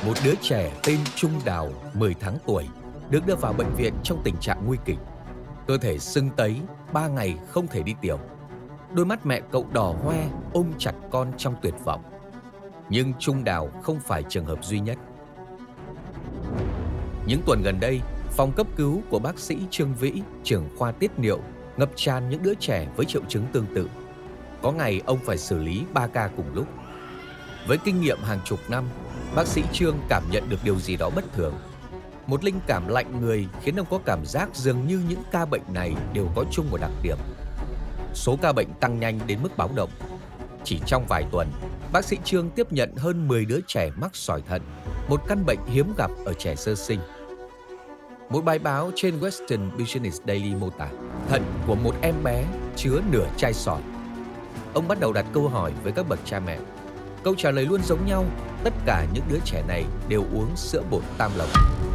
một đứa trẻ tên Trung Đào 10 tháng tuổi được đưa vào bệnh viện trong tình trạng nguy kịch. Cơ thể sưng tấy, 3 ngày không thể đi tiểu. Đôi mắt mẹ cậu đỏ hoe ôm chặt con trong tuyệt vọng. Nhưng Trung Đào không phải trường hợp duy nhất. Những tuần gần đây, phòng cấp cứu của bác sĩ Trương Vĩ, trưởng khoa tiết niệu, ngập tràn những đứa trẻ với triệu chứng tương tự. Có ngày ông phải xử lý 3 ca cùng lúc. Với kinh nghiệm hàng chục năm, bác sĩ Trương cảm nhận được điều gì đó bất thường. Một linh cảm lạnh người khiến ông có cảm giác dường như những ca bệnh này đều có chung một đặc điểm. Số ca bệnh tăng nhanh đến mức báo động. Chỉ trong vài tuần, bác sĩ Trương tiếp nhận hơn 10 đứa trẻ mắc sỏi thận, một căn bệnh hiếm gặp ở trẻ sơ sinh. Một bài báo trên Western Business Daily mô tả thận của một em bé chứa nửa chai sỏi. Ông bắt đầu đặt câu hỏi với các bậc cha mẹ. Câu trả lời luôn giống nhau, tất cả những đứa trẻ này đều uống sữa bột Tam Lộc.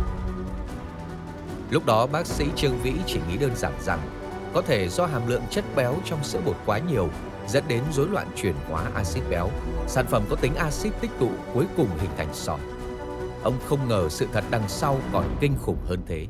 Lúc đó bác sĩ Trương Vĩ chỉ nghĩ đơn giản rằng có thể do hàm lượng chất béo trong sữa bột quá nhiều dẫn đến rối loạn chuyển hóa axit béo. Sản phẩm có tính axit tích tụ cuối cùng hình thành sỏi. Ông không ngờ sự thật đằng sau còn kinh khủng hơn thế.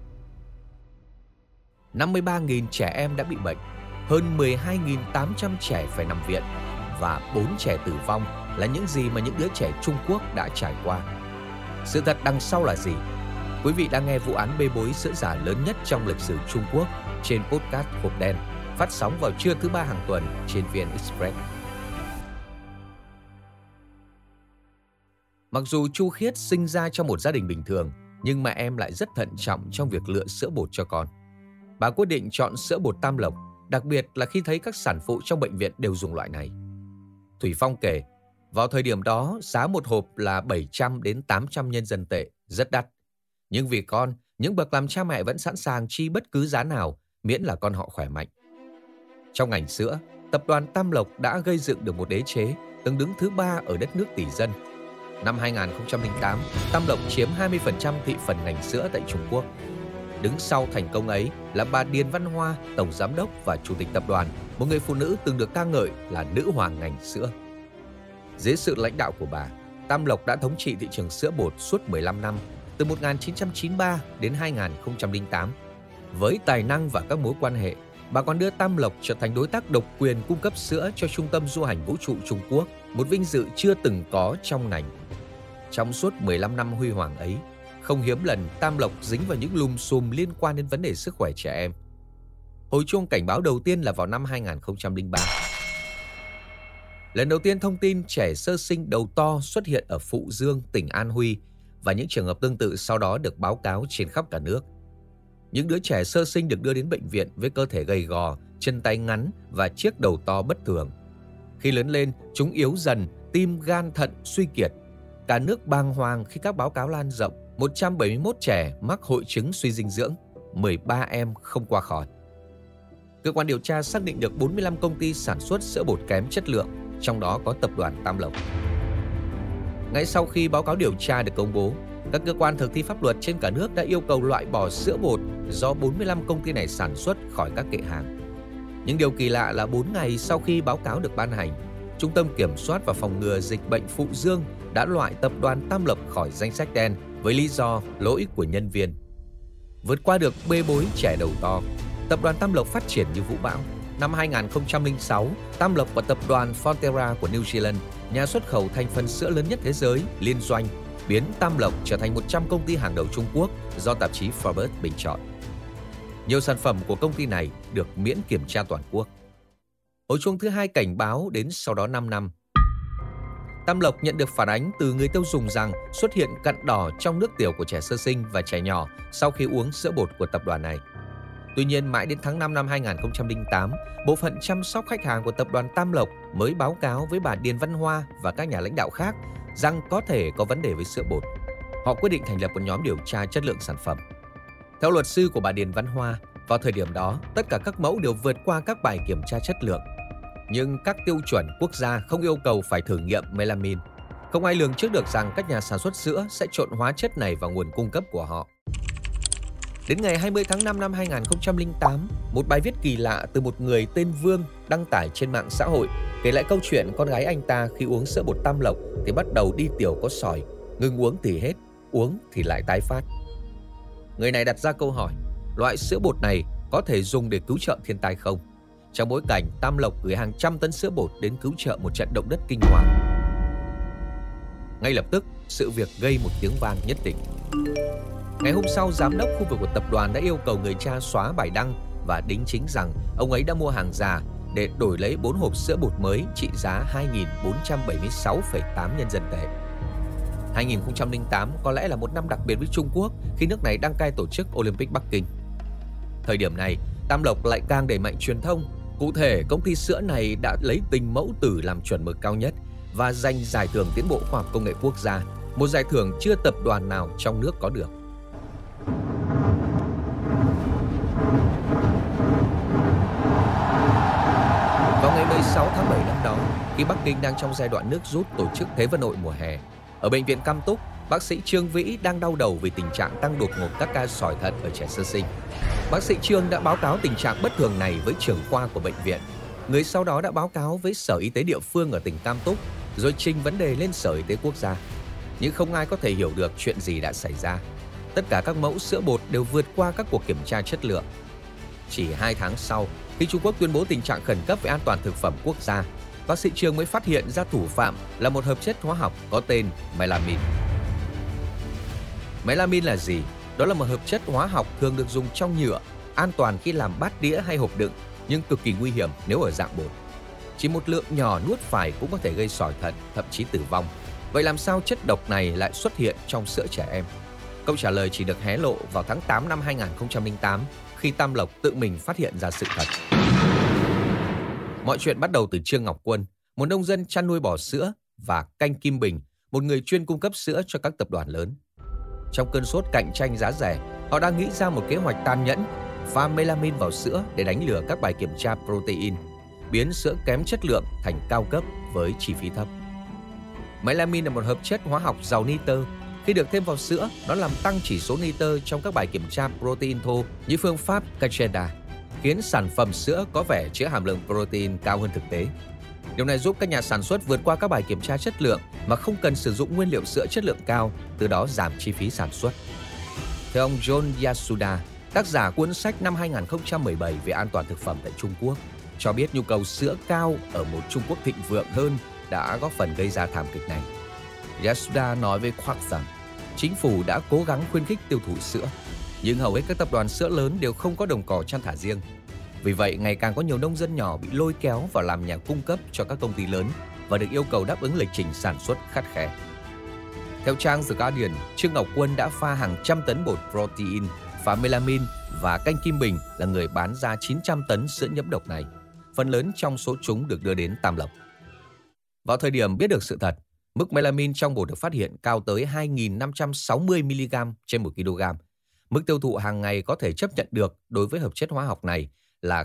53.000 trẻ em đã bị bệnh, hơn 12.800 trẻ phải nằm viện và 4 trẻ tử vong là những gì mà những đứa trẻ Trung Quốc đã trải qua. Sự thật đằng sau là gì? Quý vị đang nghe vụ án bê bối sữa giả lớn nhất trong lịch sử Trung Quốc trên podcast Hộp Đen, phát sóng vào trưa thứ 3 hàng tuần trên VN Express. Mặc dù Chu Khiết sinh ra trong một gia đình bình thường, nhưng mẹ em lại rất thận trọng trong việc lựa sữa bột cho con. Bà quyết định chọn sữa bột Tam Lộc, đặc biệt là khi thấy các sản phụ trong bệnh viện đều dùng loại này. Thủy Phong kể, vào thời điểm đó, giá một hộp là 700 đến 800 nhân dân tệ, rất đắt. Nhưng vì con, những bậc làm cha mẹ vẫn sẵn sàng chi bất cứ giá nào, miễn là con họ khỏe mạnh. Trong ngành sữa, tập đoàn Tam Lộc đã gây dựng được một đế chế, từng đứng thứ 3 ở đất nước tỷ dân. Năm 2008, Tam Lộc chiếm 20% thị phần ngành sữa tại Trung Quốc. Đứng sau thành công ấy là bà Điền Văn Hoa, tổng giám đốc và chủ tịch tập đoàn, một người phụ nữ từng được ca ngợi là nữ hoàng ngành sữa. Dưới sự lãnh đạo của bà, Tam Lộc đã thống trị thị trường sữa bột suốt 15 năm, từ 1993 đến 2008. Với tài năng và các mối quan hệ, bà còn đưa Tam Lộc trở thành đối tác độc quyền cung cấp sữa cho Trung tâm Du hành Vũ trụ Trung Quốc, một vinh dự chưa từng có trong ngành. Trong suốt 15 năm huy hoàng ấy, không hiếm lần Tam Lộc dính vào những lùm xùm liên quan đến vấn đề sức khỏe trẻ em. Hồi chuông cảnh báo đầu tiên là vào năm 2003. Lần đầu tiên thông tin trẻ sơ sinh đầu to xuất hiện ở Phụ Dương, tỉnh An Huy, và những trường hợp tương tự sau đó được báo cáo trên khắp cả nước. Những đứa trẻ sơ sinh được đưa đến bệnh viện với cơ thể gầy gò, chân tay ngắn và chiếc đầu to bất thường. Khi lớn lên, chúng yếu dần, tim, gan, thận suy kiệt. Cả nước bàng hoàng khi các báo cáo lan rộng, 171 trẻ mắc hội chứng suy dinh dưỡng, 13 em không qua khỏi. Cơ quan điều tra xác định được 45 công ty sản xuất sữa bột kém chất lượng, trong đó có tập đoàn Tam Lộc. Ngay sau khi báo cáo điều tra được công bố, các cơ quan thực thi pháp luật trên cả nước đã yêu cầu loại bỏ sữa bột do 45 công ty này sản xuất khỏi các kệ hàng. Nhưng điều kỳ lạ là 4 ngày sau khi báo cáo được ban hành, Trung tâm Kiểm soát và Phòng ngừa Dịch bệnh Phụ Dương đã loại tập đoàn Tam Lộc khỏi danh sách đen với lý do lỗi của nhân viên. Vượt qua được bê bối trẻ đầu to, tập đoàn Tam Lộc phát triển như vũ bão. Năm 2006, Tam Lộc và tập đoàn Fonterra của New Zealand, nhà xuất khẩu thành phần sữa lớn nhất thế giới, liên doanh, biến Tam Lộc trở thành 100 công ty hàng đầu Trung Quốc do tạp chí Forbes bình chọn. Nhiều sản phẩm của công ty này được miễn kiểm tra toàn quốc. Hồi chuông thứ 2 cảnh báo đến sau đó 5 năm. Tam Lộc nhận được phản ánh từ người tiêu dùng rằng xuất hiện cặn đỏ trong nước tiểu của trẻ sơ sinh và trẻ nhỏ sau khi uống sữa bột của tập đoàn này. Tuy nhiên, mãi đến tháng 5 năm 2008, bộ phận chăm sóc khách hàng của tập đoàn Tam Lộc mới báo cáo với bà Điền Văn Hoa và các nhà lãnh đạo khác rằng có thể có vấn đề với sữa bột. Họ quyết định thành lập một nhóm điều tra chất lượng sản phẩm. Theo luật sư của bà Điền Văn Hoa, vào thời điểm đó, tất cả các mẫu đều vượt qua các bài kiểm tra chất lượng. Nhưng các tiêu chuẩn quốc gia không yêu cầu phải thử nghiệm melamine. Không ai lường trước được rằng các nhà sản xuất sữa sẽ trộn hóa chất này vào nguồn cung cấp của họ. Đến ngày 20 tháng 5 năm 2008, một bài viết kỳ lạ từ một người tên Vương đăng tải trên mạng xã hội kể lại câu chuyện con gái anh ta khi uống sữa bột Tam Lộc thì bắt đầu đi tiểu có sỏi, ngừng uống thì hết, uống thì lại tái phát. Người này đặt ra câu hỏi, loại sữa bột này có thể dùng để cứu trợ thiên tai không? Trong bối cảnh Tam Lộc gửi hàng trăm tấn sữa bột đến cứu trợ một trận động đất kinh hoàng. Ngay lập tức, sự việc gây một tiếng vang nhất định. Ngày hôm sau, giám đốc khu vực của tập đoàn đã yêu cầu người cha xóa bài đăng và đính chính rằng ông ấy đã mua hàng giả để đổi lấy 4 hộp sữa bột mới trị giá 2.476,8 nhân dân tệ. 2008 có lẽ là một năm đặc biệt với Trung Quốc khi nước này đăng cai tổ chức Olympic Bắc Kinh. Thời điểm này, Tam Lộc lại càng đẩy mạnh truyền thông. Cụ thể, công ty sữa này đã lấy tình mẫu tử làm chuẩn mực cao nhất và giành giải thưởng tiến bộ khoa học công nghệ quốc gia, một giải thưởng chưa tập đoàn nào trong nước có được. Vào ngày 16 tháng 7 năm đó, khi Bắc Kinh đang trong giai đoạn nước rút tổ chức Thế vận hội mùa hè, ở bệnh viện Cam Túc, bác sĩ Trương Vĩ đang đau đầu vì tình trạng tăng đột ngột các ca sỏi thận ở trẻ sơ sinh. Bác sĩ Trương đã báo cáo tình trạng bất thường này với trưởng khoa của bệnh viện. Người sau đó đã báo cáo với Sở Y tế địa phương ở tỉnh Cam Túc, rồi trình vấn đề lên Sở Y tế quốc gia. Nhưng không ai có thể hiểu được chuyện gì đã xảy ra. Tất cả các mẫu sữa bột đều vượt qua các cuộc kiểm tra chất lượng. Chỉ 2 tháng sau, khi Trung Quốc tuyên bố tình trạng khẩn cấp về an toàn thực phẩm quốc gia, bác sĩ Trương mới phát hiện ra thủ phạm là một hợp chất hóa học có tên melamine. Melamine là gì? Đó là một hợp chất hóa học thường được dùng trong nhựa, an toàn khi làm bát đĩa hay hộp đựng, nhưng cực kỳ nguy hiểm nếu ở dạng bột. Chỉ một lượng nhỏ nuốt phải cũng có thể gây sỏi thận, thậm chí tử vong. Vậy làm sao chất độc này lại xuất hiện trong sữa trẻ em? Câu trả lời chỉ được hé lộ vào tháng 8 năm 2008 khi Tam Lộc tự mình phát hiện ra sự thật. Mọi chuyện bắt đầu từ Trương Ngọc Quân, một nông dân chăn nuôi bò sữa, và Canh Kim Bình, một người chuyên cung cấp sữa cho các tập đoàn lớn. Trong cơn sốt cạnh tranh giá rẻ, họ đang nghĩ ra một kế hoạch tàn nhẫn, pha melamine vào sữa để đánh lừa các bài kiểm tra protein, biến sữa kém chất lượng thành cao cấp với chi phí thấp. Melamine là một hợp chất hóa học giàu nitơ. Khi được thêm vào sữa, nó làm tăng chỉ số nitơ trong các bài kiểm tra protein thô như phương pháp Cacheda, khiến sản phẩm sữa có vẻ chứa hàm lượng protein cao hơn thực tế. Điều này giúp các nhà sản xuất vượt qua các bài kiểm tra chất lượng mà không cần sử dụng nguyên liệu sữa chất lượng cao, từ đó giảm chi phí sản xuất. Theo ông John Yasuda, tác giả cuốn sách năm 2017 về an toàn thực phẩm tại Trung Quốc, cho biết nhu cầu sữa cao ở một Trung Quốc thịnh vượng hơn đã góp phần gây ra thảm kịch này. Yasuda nói với Quark rằng chính phủ đã cố gắng khuyến khích tiêu thụ sữa, nhưng hầu hết các tập đoàn sữa lớn đều không có đồng cỏ chăn thả riêng. Vì vậy, ngày càng có nhiều nông dân nhỏ bị lôi kéo vào làm nhà cung cấp cho các công ty lớn và được yêu cầu đáp ứng lịch trình sản xuất khắt khe. Theo trang The Guardian, Trương Ngọc Quân đã pha hàng trăm tấn bột protein, pha melamine, và Canh Kim Bình là người bán ra 900 tấn sữa nhiễm độc này. Phần lớn trong số chúng được đưa đến Tam Lộc. Vào thời điểm biết được sự thật, mức melamine trong bột được phát hiện cao tới 2.560mg trên 1 kg. Mức tiêu thụ hàng ngày có thể chấp nhận được đối với hợp chất hóa học này là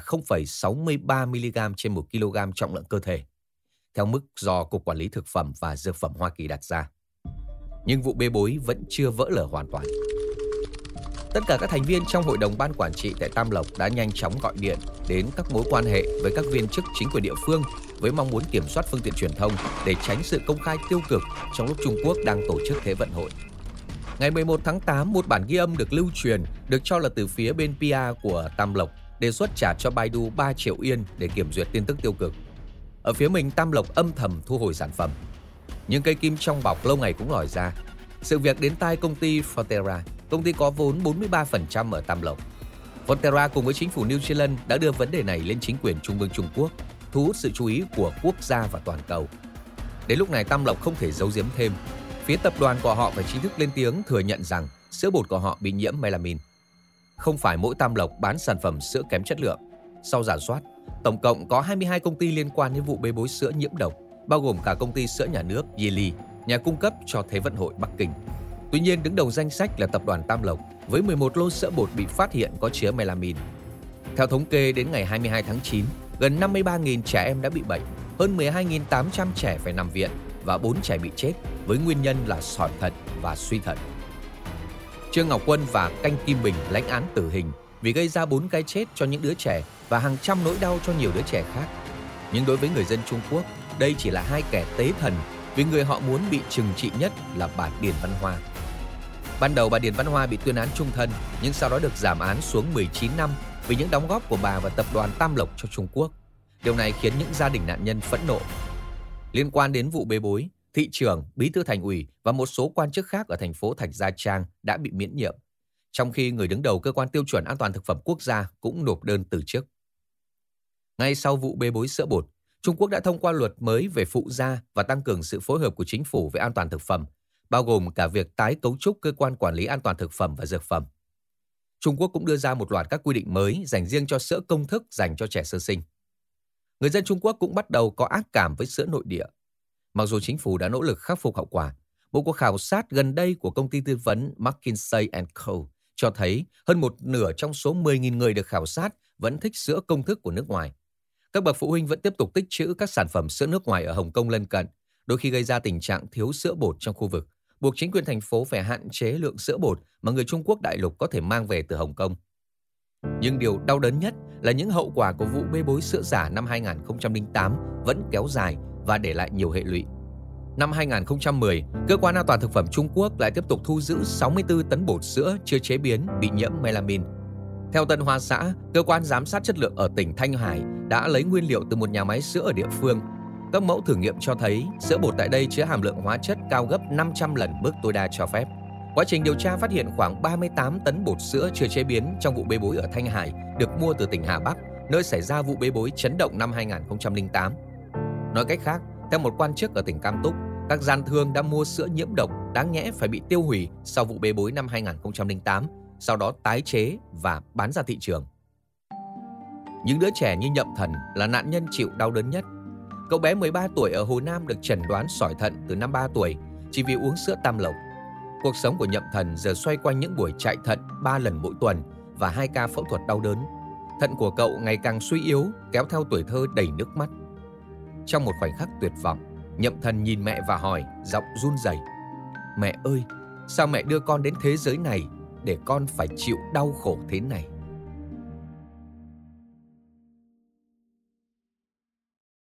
0,63mg trên 1 kg trọng lượng cơ thể, theo mức do Cục Quản lý Thực phẩm và Dược phẩm Hoa Kỳ đặt ra. Nhưng vụ bê bối vẫn chưa vỡ lở hoàn toàn. Tất cả các thành viên trong hội đồng ban quản trị tại Tam Lộc đã nhanh chóng gọi điện đến các mối quan hệ với các viên chức chính quyền địa phương với mong muốn kiểm soát phương tiện truyền thông để tránh sự công khai tiêu cực trong lúc Trung Quốc đang tổ chức Thế vận hội. Ngày 11 tháng 8, một bản ghi âm được lưu truyền, được cho là từ phía bên PR của Tam Lộc, đề xuất trả cho Baidu 3 triệu yên để kiểm duyệt tin tức tiêu cực. Ở phía mình, Tam Lộc âm thầm thu hồi sản phẩm. Nhưng cây kim trong bọc lâu ngày cũng lòi ra. Sự việc đến tai công ty Fonterra, công ty có vốn 43% ở Tam Lộc. Fonterra cùng với chính phủ New Zealand đã đưa vấn đề này lên chính quyền trung ương Trung Quốc, thu hút sự chú ý của quốc gia và toàn cầu. Đến lúc này, Tam Lộc không thể giấu giếm thêm. Phía tập đoàn của họ phải chính thức lên tiếng thừa nhận rằng sữa bột của họ bị nhiễm melamine. Không phải mỗi Tam Lộc bán sản phẩm sữa kém chất lượng. Sau rà soát, tổng cộng có 22 công ty liên quan đến vụ bê bối sữa nhiễm độc, bao gồm cả công ty sữa nhà nước Yili, nhà cung cấp cho Thế vận hội Bắc Kinh. Tuy nhiên, đứng đầu danh sách là tập đoàn Tam Lộc với 11 lô sữa bột bị phát hiện có chứa melamine. Theo thống kê, đến ngày 22 tháng 9, gần 53.000 trẻ em đã bị bệnh, hơn 12.800 trẻ phải nằm viện và 4 trẻ bị chết với nguyên nhân là sỏi thận và suy thận. Trương Ngọc Quân và Canh Kim Bình lãnh án tử hình vì gây ra 4 cái chết cho những đứa trẻ và hàng trăm nỗi đau cho nhiều đứa trẻ khác. Nhưng đối với người dân Trung Quốc, đây chỉ là hai kẻ tế thần vì người họ muốn bị trừng trị nhất là bà Điền Văn Hoa. Ban đầu bà Điền Văn Hoa bị tuyên án chung thân, nhưng sau đó được giảm án xuống 19 năm vì những đóng góp của bà và tập đoàn Tam Lộc cho Trung Quốc. Điều này khiến những gia đình nạn nhân phẫn nộ. Liên quan đến vụ bê bối, thị trưởng, bí thư thành ủy và một số quan chức khác ở thành phố Thạch Gia Trang đã bị miễn nhiệm, trong khi người đứng đầu cơ quan tiêu chuẩn an toàn thực phẩm quốc gia cũng nộp đơn từ chức. Ngay sau vụ bê bối sữa bột, Trung Quốc đã thông qua luật mới về phụ gia và tăng cường sự phối hợp của chính phủ về an toàn thực phẩm, bao gồm cả việc tái cấu trúc cơ quan quản lý an toàn thực phẩm và dược phẩm. Trung Quốc cũng đưa ra một loạt các quy định mới dành riêng cho sữa công thức dành cho trẻ sơ sinh. Người dân Trung Quốc cũng bắt đầu có ác cảm với sữa nội địa. Mặc dù chính phủ đã nỗ lực khắc phục hậu quả, một cuộc khảo sát gần đây của công ty tư vấn McKinsey & Co. cho thấy hơn một nửa trong số 10.000 người được khảo sát vẫn thích sữa công thức của nước ngoài. Các bậc phụ huynh vẫn tiếp tục tích trữ các sản phẩm sữa nước ngoài ở Hồng Kông lân cận, đôi khi gây ra tình trạng thiếu sữa bột trong khu vực, buộc chính quyền thành phố phải hạn chế lượng sữa bột mà người Trung Quốc đại lục có thể mang về từ Hồng Kông. Nhưng điều đau đớn nhất là những hậu quả của vụ bê bối sữa giả năm 2008 vẫn kéo dài và để lại nhiều hệ lụy. Năm 2010, Cơ quan An toàn Thực phẩm Trung Quốc lại tiếp tục thu giữ 64 tấn bột sữa chưa chế biến bị nhiễm melamine. Theo Tân Hoa Xã, Cơ quan Giám sát Chất lượng ở tỉnh Thanh Hải đã lấy nguyên liệu từ một nhà máy sữa ở địa phương. Các mẫu thử nghiệm cho thấy sữa bột tại đây chứa hàm lượng hóa chất cao gấp 500 lần mức tối đa cho phép. Quá trình điều tra phát hiện khoảng 38 tấn bột sữa chưa chế biến trong vụ bê bối ở Thanh Hải được mua từ tỉnh Hà Bắc, nơi xảy ra vụ bê bối chấn động năm 2008. Nói cách khác, theo một quan chức ở tỉnh Cam Túc, các gian thương đã mua sữa nhiễm độc đáng nhẽ phải bị tiêu hủy sau vụ bê bối năm 2008, sau đó tái chế và bán ra thị trường. Những đứa trẻ như Nhậm Thần là nạn nhân chịu đau đớn nhất. Cậu bé 13 tuổi ở Hồ Nam được chẩn đoán sỏi thận từ năm 3 tuổi chỉ vì uống sữa Tam Lộc. Cuộc sống của Nhậm Thần giờ xoay quanh những buổi chạy thận 3 lần mỗi tuần và 2 ca phẫu thuật đau đớn. Thận của cậu ngày càng suy yếu, kéo theo tuổi thơ đầy nước mắt. Trong một khoảnh khắc tuyệt vọng, Nhậm Thần nhìn mẹ và hỏi, giọng run rẩy: "Mẹ ơi, sao mẹ đưa con đến thế giới này để con phải chịu đau khổ thế này?"